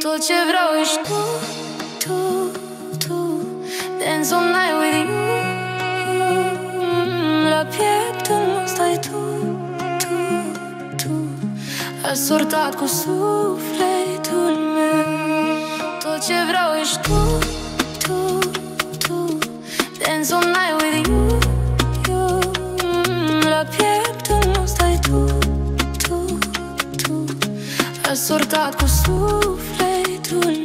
Tot ce vreau ești tu, tu, tu. Dance all night with you, la pieptul meu stai tu, tu, tu. Asortat cu sufletul meu. Tot ce vreau ești tu, tu, tu. Dance all night with you, la pieptul meu stai tu, tu, tu. Asortat cu sufletul meu.